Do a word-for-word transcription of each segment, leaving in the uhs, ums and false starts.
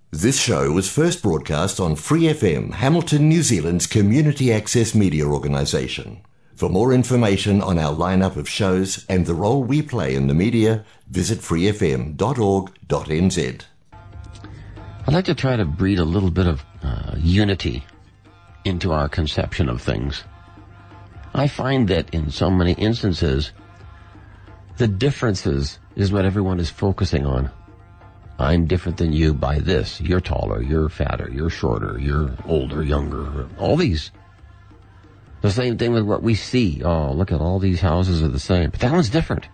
This show was first broadcast on Free F M, Hamilton, New Zealand's community access media organisation. For more information on our lineup of shows and the role we play in the media, visit free f m dot org dot n z. I'd like to try to breed a little bit of uh, unity into our conception of things. I find that in so many instances, the differences is what everyone is focusing on. I'm different than you by this. You're taller, you're fatter, you're shorter, you're older, younger, all these. The same thing with what we see. Oh, look at all these houses are the same. But that one's different.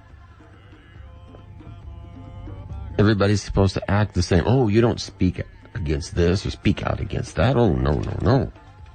Everybody's supposed to act the same. Oh, you don't speak against this or speak out against that. Oh, no, no, no.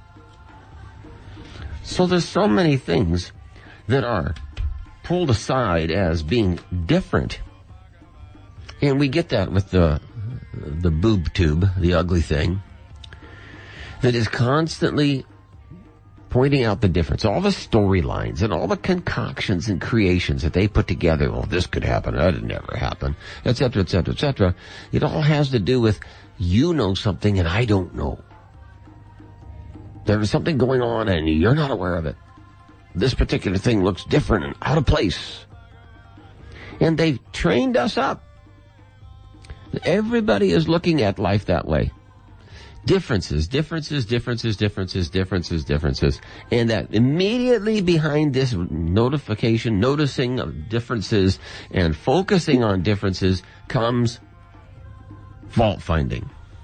So there's so many things that are pulled aside as being different. And we get that with the the boob tube, the ugly thing, that is constantly pointing out the difference. All the storylines and all the concoctions and creations that they put together. Well, this could happen, that would never happen, et cetera, et cetera, et cetera. It all has to do with you know something and I don't know. There is something going on and you're not aware of it. This particular thing looks different and out of place. And they've trained us up. Everybody is looking at life that way. Differences, differences, differences, differences, differences, differences. And that immediately behind this notification, noticing of differences and focusing on differences comes fault finding.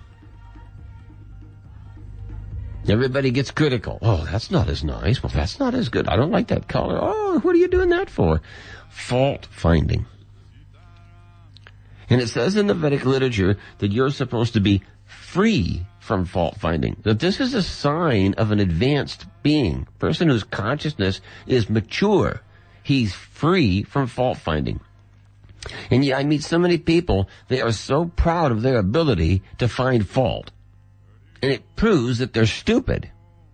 Everybody gets critical. Oh, that's not as nice. Well, that's not as good. I don't like that color. Oh, what are you doing that for? Fault finding. And it says in the Vedic literature that you're supposed to be free from fault finding. That this is a sign of an advanced being, a person whose consciousness is mature. He's free from fault finding. And yet I meet so many people, they are so proud of their ability to find fault. And it proves that they're stupid.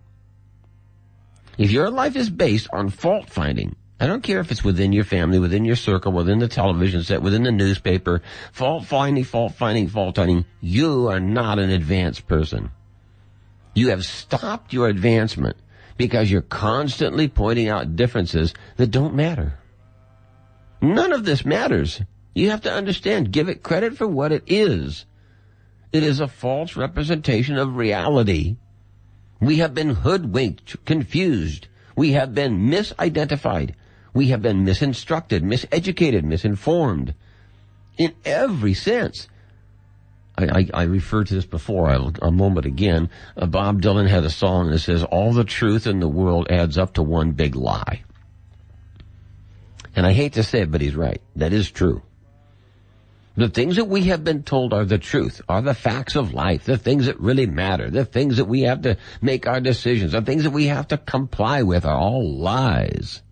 If your life is based on fault finding, I don't care if it's within your family, within your circle, within the television set, within the newspaper, fault finding, fault finding, fault finding, you are not an advanced person. You have stopped your advancement because you're constantly pointing out differences that don't matter. None of this matters. You have to understand, give it credit for what it is. It is a false representation of reality. We have been hoodwinked, confused. We have been misidentified. We have been misinstructed, miseducated, misinformed. In every sense. I, I, I referred to this before, I, a moment again. Uh, Bob Dylan had a song that says, all the truth in the world adds up to one big lie. And I hate to say it, but he's right. That is true. The things that we have been told are the truth, are the facts of life, the things that really matter, the things that we have to make our decisions, the things that we have to comply with are all lies.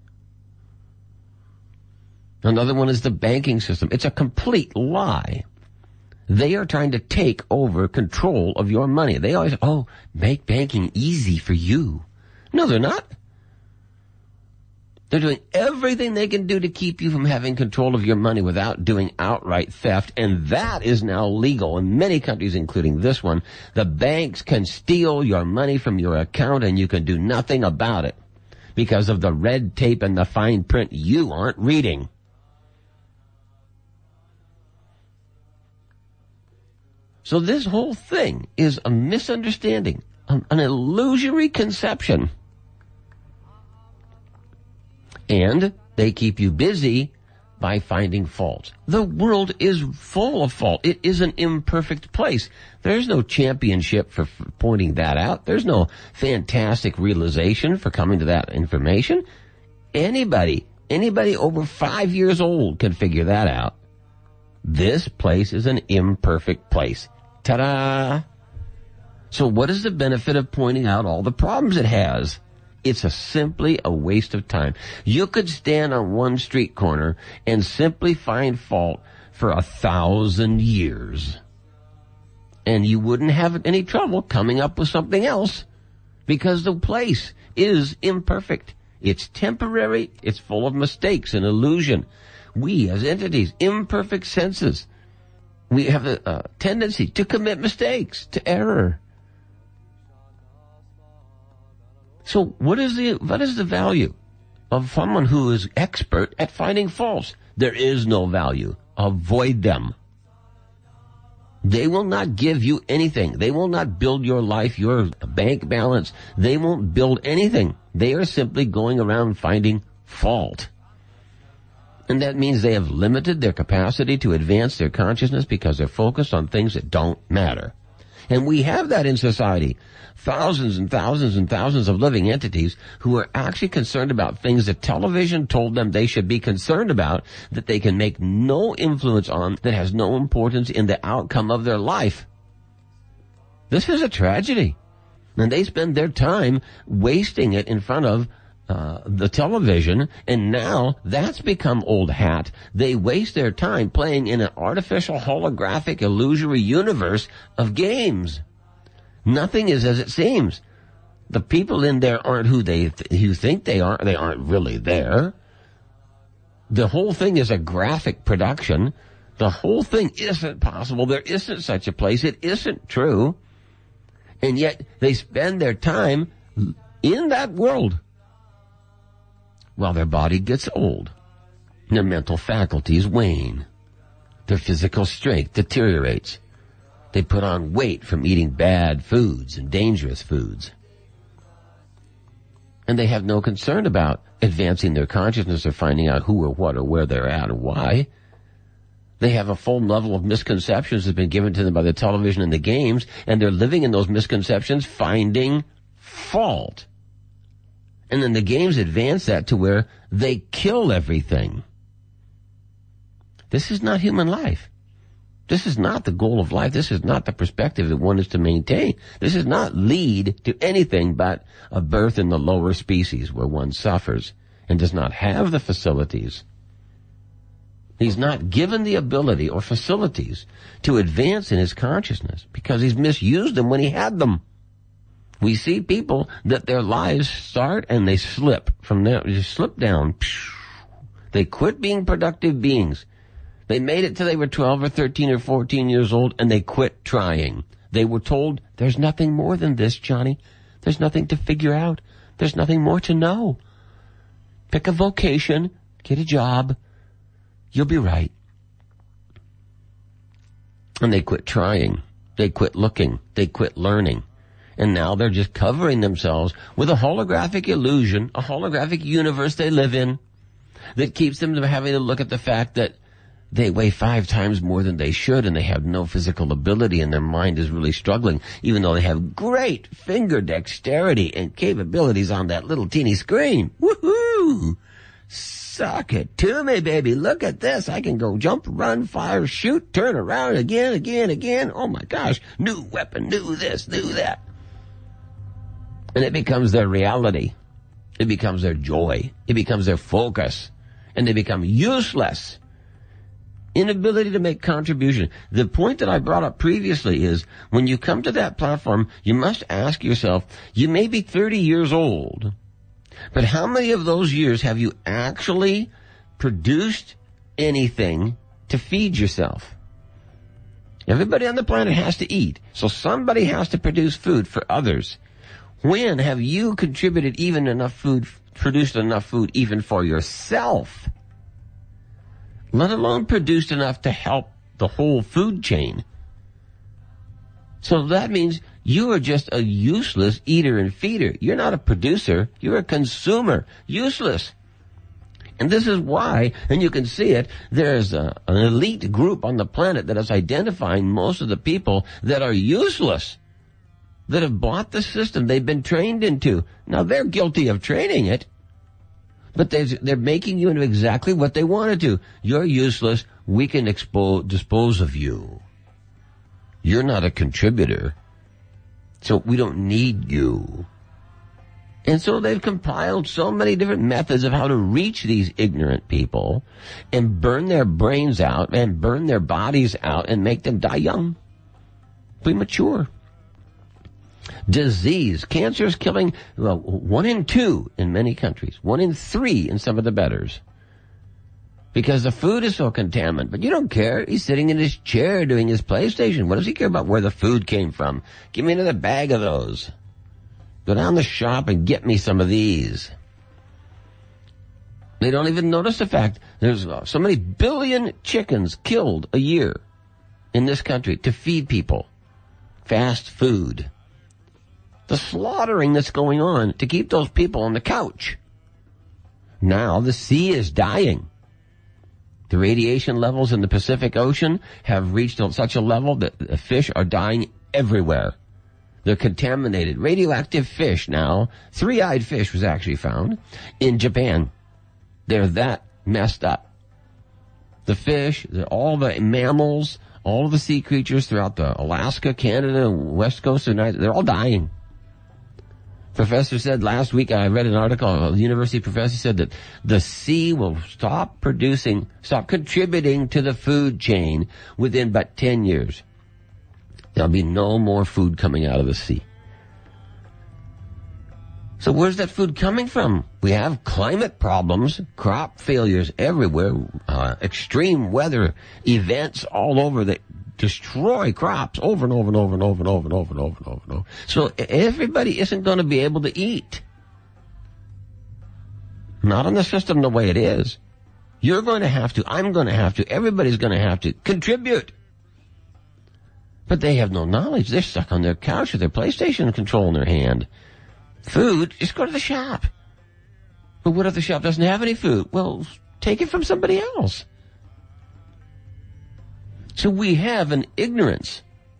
Another one is the banking system. It's a complete lie. They are trying to take over control of your money. They always, oh, make banking easy for you. No, they're not. They're doing everything they can do to keep you from having control of your money without doing outright theft, and that is now legal in many countries, including this one. The banks can steal your money from your account, and you can do nothing about it because of the red tape and the fine print you aren't reading. So this whole thing is a misunderstanding, an, an illusory conception. And they keep you busy by finding faults. The world is full of fault. It is an imperfect place. There's no championship for, for pointing that out. There's no fantastic realization for coming to that information. Anybody, anybody over five years old can figure that out. This place is an imperfect place. Ta-da! So what is the benefit of pointing out all the problems it has? It's a simply a waste of time. You could stand on one street corner and simply find fault for a thousand years. And you wouldn't have any trouble coming up with something else because the place is imperfect. It's temporary. It's full of mistakes and illusion. We as entities, imperfect senses, We have a uh, tendency to commit mistakes, to error. So what is the what is the value of someone who is expert at finding faults? There is no value. Avoid them. They will not give you anything. They will not build your life, your bank balance. They won't build anything. They are simply going around finding fault. And that means they have limited their capacity to advance their consciousness because they're focused on things that don't matter. And we have that in society. Thousands and thousands and thousands of living entities who are actually concerned about things that television told them they should be concerned about, that they can make no influence on, that has no importance in the outcome of their life. This is a tragedy. And they spend their time wasting it in front of Uh, the television, and now that's become old hat. They waste their time playing in an artificial, holographic, illusory universe of games. Nothing is as it seems. The people in there aren't who they th- who think they are. They aren't really there. The whole thing is a graphic production. The whole thing isn't possible. There isn't such a place. It isn't true. And yet they spend their time in that world. While their body gets old, their mental faculties wane, their physical strength deteriorates. They put on weight from eating bad foods and dangerous foods. And they have no concern about advancing their consciousness or finding out who or what or where they're at or why. They have a full level of misconceptions that have been given to them by the television and the games, and they're living in those misconceptions, finding fault. And then the games advance that to where they kill everything. This is not human life. This is not the goal of life. This is not the perspective that one is to maintain. This does not lead to anything but a birth in the lower species where one suffers and does not have the facilities. He's not given the ability or facilities to advance in his consciousness because he's misused them when he had them. We see people that their lives start and they slip from there, just slip down. They quit being productive beings. They made it till they were twelve or thirteen or fourteen years old and they quit trying. They were told, there's nothing more than this, Johnny. There's nothing to figure out. There's nothing more to know. Pick a vocation, get a job. You'll be right. And they quit trying. They quit looking. They quit learning. And now they're just covering themselves with a holographic illusion, a holographic universe they live in that keeps them from having to look at the fact that they weigh five times more than they should and they have no physical ability and their mind is really struggling, even though they have great finger dexterity and capabilities on that little teeny screen. Woohoo! Suck it to me, baby. Look at this. I can go jump, run, fire, shoot, turn around again, again, again. Oh my gosh. New weapon, new this, new that. And it becomes their reality. It becomes their joy. It becomes their focus. And they become useless. Inability to make contribution. The point that I brought up previously is when you come to that platform, you must ask yourself, you may be thirty years old, but how many of those years have you actually produced anything to feed yourself? Everybody on the planet has to eat, so somebody has to produce food for others. When have you contributed even enough food, produced enough food even for yourself? Let alone produced enough to help the whole food chain. So that means you are just a useless eater and feeder. You're not a producer. You're a consumer. Useless. And this is why, and you can see it, there's a, an elite group on the planet that is identifying most of the people that are useless, that have bought the system they've been trained into. Now, they're guilty of training it, but they're making you into exactly what they wanted to. You're useless. We can expo- dispose of you. You're not a contributor, so we don't need you. And so they've compiled so many different methods of how to reach these ignorant people and burn their brains out and burn their bodies out and make them die young, premature. Disease. Cancer is killing well, one in two in many countries, one in three in some of the betters. because the food is so contaminated. But you don't care. He's sitting in his chair doing his PlayStation. What does he care about where the food came from? Give me another bag of those. Go down the shop and get me some of these. They don't even notice the fact there's so many billion chickens killed a year in this country to feed people. Fast food. The slaughtering that's going on to keep those people on the couch. Now the sea is dying. The radiation levels in the Pacific Ocean have reached such a level that the fish are dying everywhere. They're contaminated. Radioactive fish now, three-eyed fish was actually found in Japan. They're that messed up. The fish, all the mammals, all the sea creatures throughout the Alaska, Canada, west coast of the United, they're all dying. Professor said last week, I read an article, a university professor said that the sea will stop producing, stop contributing to the food chain within but ten years. There'll be no more food coming out of the sea. So where's that food coming from? We have climate problems, crop failures everywhere, uh, extreme weather events all over that destroy crops over and over and over and over and over and over and over and over and over. So everybody isn't going to be able to eat. Not on the system the way it is. You're going to have to, I'm going to have to, everybody's going to have to contribute. But they have no knowledge. They're stuck on their couch with their PlayStation control in their hand. Food, just go to the shop. But what if the shop doesn't have any food? Well, take it from somebody else. So we have an ignorance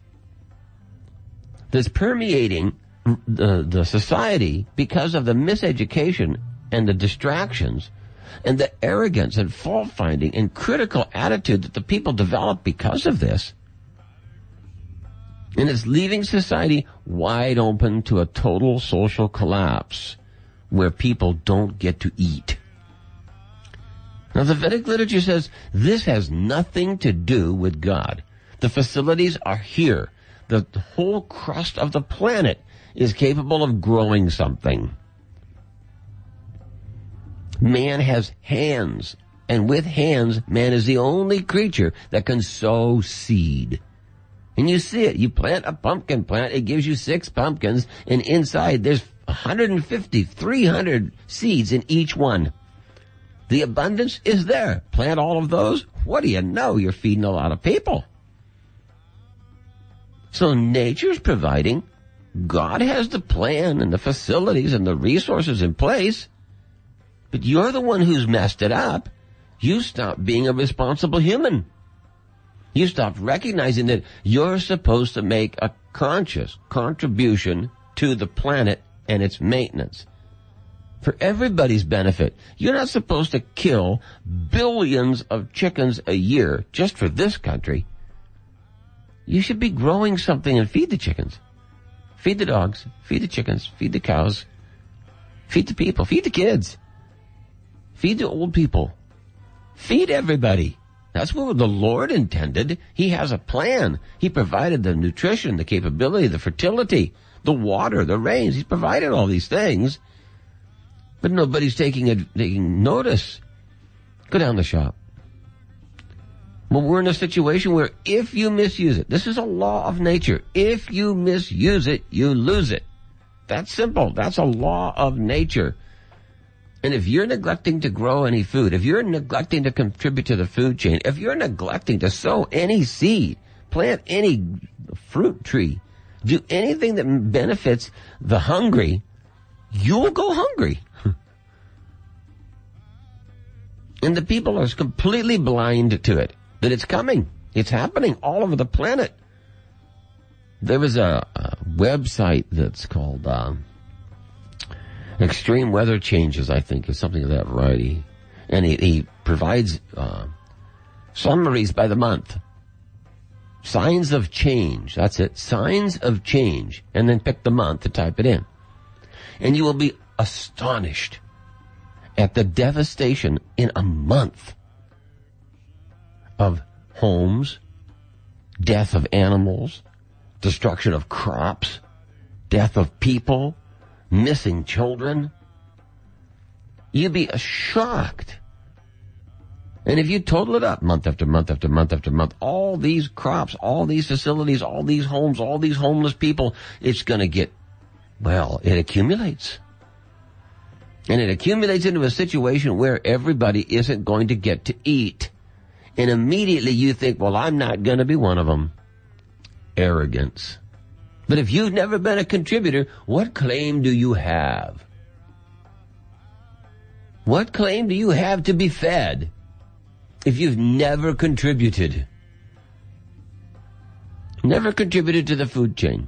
that's permeating the, the society because of the miseducation and the distractions and the arrogance and fault-finding and critical attitude that the people develop because of this. And it's leaving society wide open to a total social collapse where people don't get to eat. Now, the Vedic literature says this has nothing to do with God. The facilities are here. The whole crust of the planet is capable of growing something. Man has hands, and with hands, man is the only creature that can sow seed. And you see it. You plant a pumpkin plant, it gives you six pumpkins, and inside there's one hundred fifty, three hundred seeds in each one. The abundance is there. Plant all of those. What do you know? You're feeding a lot of people. So nature's providing. God has the plan and the facilities and the resources in place. But you're the one who's messed it up. You stop being a responsible human. You stop recognizing that you're supposed to make a conscious contribution to the planet and its maintenance. For everybody's benefit. You're not supposed to kill billions of chickens a year just for this country. You should be growing something and feed the chickens. Feed the dogs. Feed the chickens. Feed the cows. Feed the people. Feed the kids. Feed the old people. Feed everybody. That's what the Lord intended. He has a plan. He provided the nutrition, the capability, the fertility, the water, the rains. He's provided all these things. But nobody's taking it, taking notice. Go down the shop. Well, we're in a situation where if you misuse it, this is a law of nature. If you misuse it, you lose it. That's simple. That's a law of nature. And if you're neglecting to grow any food, if you're neglecting to contribute to the food chain, if you're neglecting to sow any seed, plant any fruit tree, do anything that benefits the hungry, you'll go hungry. And the people are completely blind to it, that it's coming. It's happening all over the planet. There was a, a website that's called uh, Extreme Weather Changes, I think, or something of that variety. And he, he provides uh, summaries by the month. Signs of change. That's it. Signs of change. And then pick the month to type it in. And you will be astonished at the devastation in a month of homes, death of animals, destruction of crops, death of people, missing children. You'd be shocked And if you total it up month after month after month after month, all these crops, all these facilities, all these homes, all these homeless people, it's going to get, well, it accumulates. And it accumulates into a situation where everybody isn't going to get to eat. And immediately you think, well, I'm not going to be one of them. Arrogance. But if you've never been a contributor, what claim do you have? What claim do you have to be fed if you've never contributed? Never contributed to the food chain.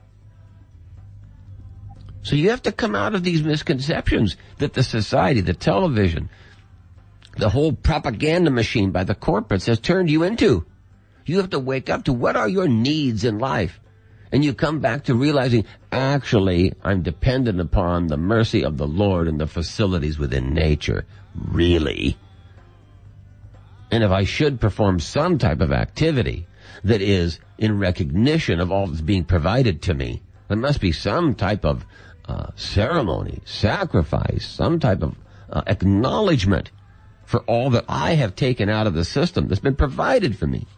So you have to come out of these misconceptions that the society, the television, the whole propaganda machine by the corporates has turned you into. You have to wake up to what are your needs in life. And you come back to realizing, actually, I'm dependent upon the mercy of the Lord and the facilities within nature. Really? And if I should perform some type of activity that is in recognition of all that's being provided to me, there must be some type of uh, ceremony, sacrifice, some type of uh, acknowledgement for all that I have taken out of the system that's been provided for me.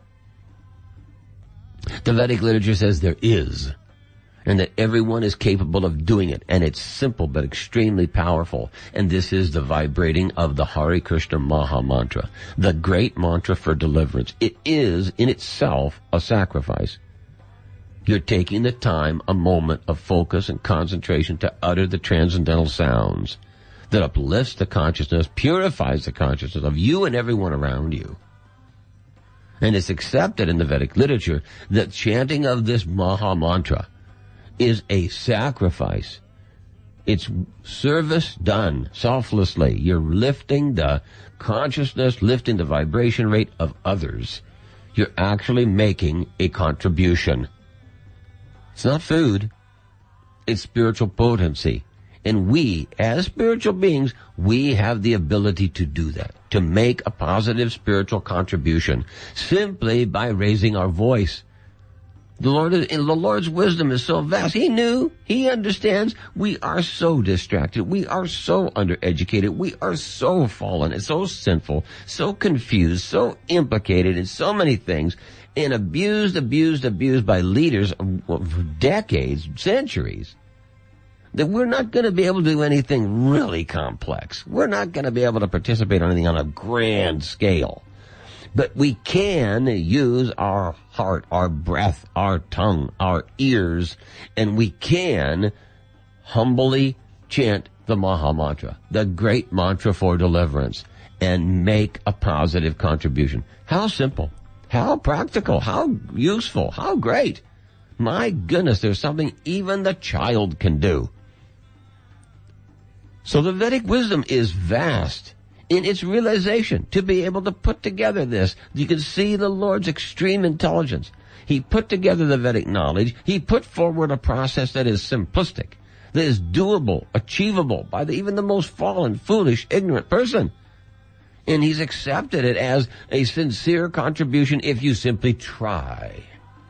The Vedic literature says there is, and that everyone is capable of doing it, and it's simple but extremely powerful. And this is the vibrating of the Hare Krishna Maha Mantra, the great mantra for deliverance. It is in itself a sacrifice. You're taking the time, a moment of focus and concentration to utter the transcendental sounds that uplifts the consciousness, purifies the consciousness of you and everyone around you. And it's accepted in the Vedic literature that chanting of this Maha Mantra is a sacrifice. It's service done selflessly. You're lifting the consciousness, lifting the vibration rate of others. You're actually making a contribution. It's not food. It's spiritual potency. And we, as spiritual beings, we have the ability to do that, to make a positive spiritual contribution simply by raising our voice. The Lord, the Lord's wisdom is so vast. He knew, He understands. We are so distracted. We are so undereducated. We are so fallen and so sinful, so confused, so implicated in so many things, and abused, abused, abused by leaders for decades, centuries, that we're not going to be able to do anything really complex. We're not going to be able to participate on anything on a grand scale. But we can use our heart, our breath, our tongue, our ears, and we can humbly chant the Maha Mantra, the great mantra for deliverance, and make a positive contribution. How simple, how practical, how useful, how great. My goodness, there's something even the child can do. So the Vedic wisdom is vast in its realization to be able to put together this. You can see the Lord's extreme intelligence. He put together the Vedic knowledge. He put forward a process that is simplistic, that is doable, achievable by the, even the most fallen, foolish, ignorant person. And He's accepted it as a sincere contribution if you simply try.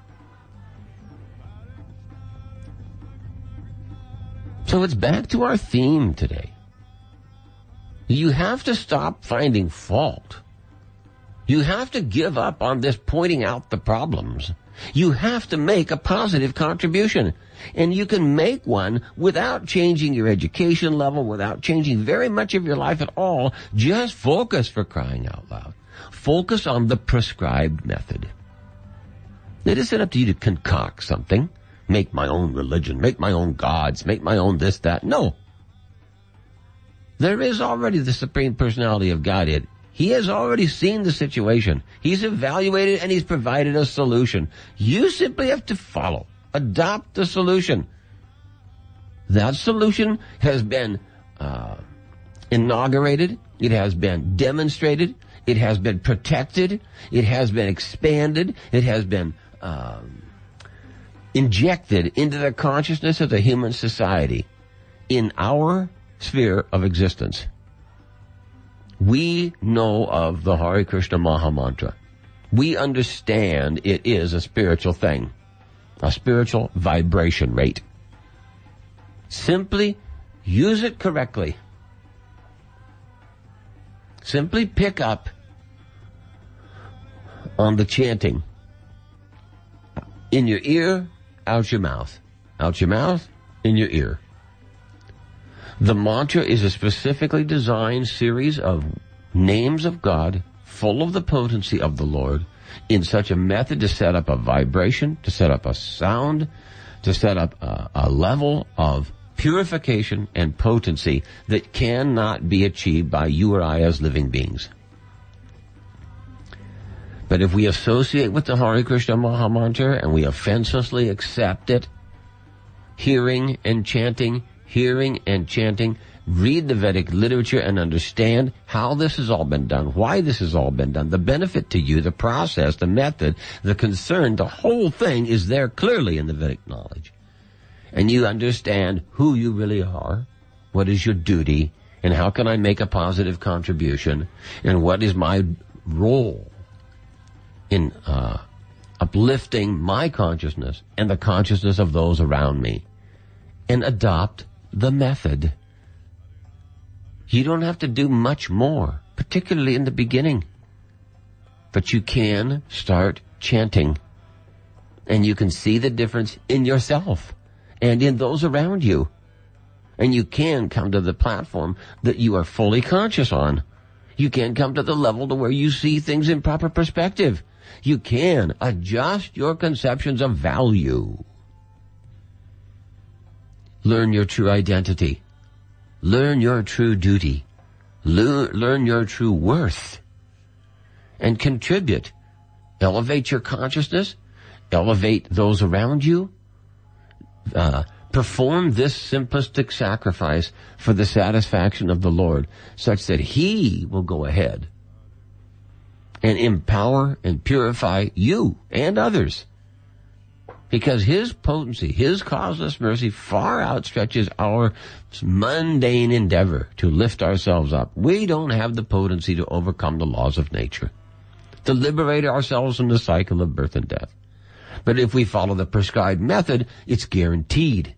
So it's back to our theme today. You have to stop finding fault. You have to give up on this pointing out the problems. You have to make a positive contribution. And you can make one without changing your education level, without changing very much of your life at all. Just focus, for crying out loud. Focus on the prescribed method. It isn't up to you to concoct something. Make my own religion, make my own gods, make my own this, that. No. There is already the Supreme Personality of Godhead. He has already seen the situation. He's evaluated and He's provided a solution. You simply have to follow, adopt the solution. That solution has been uh, inaugurated. It has been demonstrated. It has been protected. It has been expanded. It has been Um, injected into the consciousness of the human society in our sphere of existence. We know of the Hare Krishna Maha Mantra. We understand it is a spiritual thing, a spiritual vibration rate. Simply use it correctly. Simply pick up on the chanting. In your ear, out your mouth. Out your mouth, in your ear. The mantra is a specifically designed series of names of God, full of the potency of the Lord, in such a method to set up a vibration, to set up a sound, to set up a, a level of purification and potency that cannot be achieved by you or I as living beings. But if we associate with the Hare Krishna Maha Mantra and we offensively accept it, hearing and chanting, hearing and chanting, read the Vedic literature and understand how this has all been done, why this has all been done, the benefit to you, the process, the method, the concern, the whole thing is there clearly in the Vedic knowledge. And you understand who you really are, what is your duty, and how can I make a positive contribution, and what is my role in uh, uplifting my consciousness and the consciousness of those around me, and adopt the method. You don't have to do much more, particularly in the beginning. But you can start chanting, and you can see the difference in yourself and in those around you. And you can come to the platform that you are fully conscious on. You can come to the level to where you see things in proper perspective. You can adjust your conceptions of value. Learn your true identity. Learn your true duty. Learn, learn your true worth. And contribute. Elevate your consciousness. Elevate those around you. Uh, perform this simplistic sacrifice for the satisfaction of the Lord, such that He will go ahead and empower and purify you and others. Because His potency, His causeless mercy far outstretches our mundane endeavor to lift ourselves up. We don't have the potency to overcome the laws of nature, to liberate ourselves from the cycle of birth and death. But if we follow the prescribed method, it's guaranteed.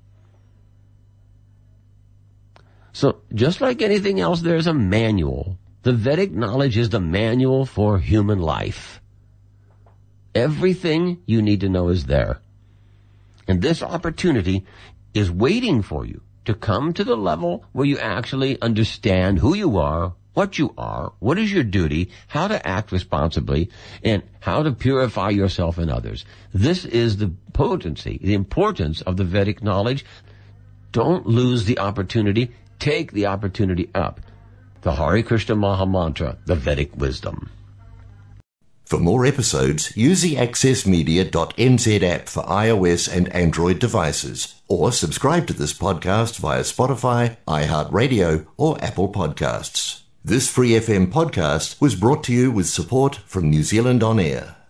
So just like anything else, there's a manual. The Vedic knowledge is the manual for human life. Everything you need to know is there. And this opportunity is waiting for you to come to the level where you actually understand who you are, what you are, what is your duty, how to act responsibly, and how to purify yourself and others. This is the potency, the importance of the Vedic knowledge. Don't lose the opportunity. Take the opportunity up. The Hare Krishna Maha Mantra, the Vedic wisdom. For more episodes, use the access media dot n z app for iOS and Android devices, or subscribe to this podcast via Spotify, iHeartRadio, or Apple Podcasts. This Free F M podcast was brought to you with support from New Zealand On Air.